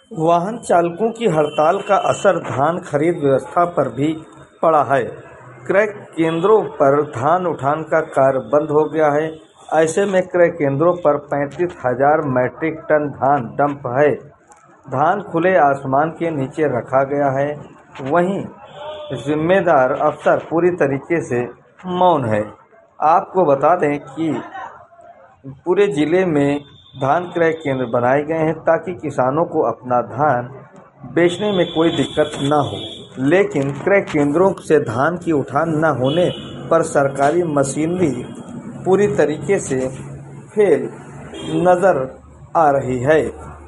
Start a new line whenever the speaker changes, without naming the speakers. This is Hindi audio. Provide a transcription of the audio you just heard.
वाहन चालकों की हड़ताल का असर धान खरीद व्यवस्था पर भी पड़ा है। क्रय केंद्रों पर धान उठान का कार्य बंद हो गया है। ऐसे में क्रय केंद्रों पर 35,000 मैट्रिक टन धान डंप है। धान खुले आसमान के नीचे रखा गया है। वहीं जिम्मेदार अफसर पूरी तरीके से मौन है। आपको बता दें कि पूरे जिले में धान क्रय केंद्र बनाए गए हैं ताकि किसानों को अपना धान बेचने में कोई दिक्कत न हो। लेकिन क्रय केंद्रों से धान की उठान न होने पर सरकारी मशीनरी पूरी तरीके से फेल नजर आ रही है।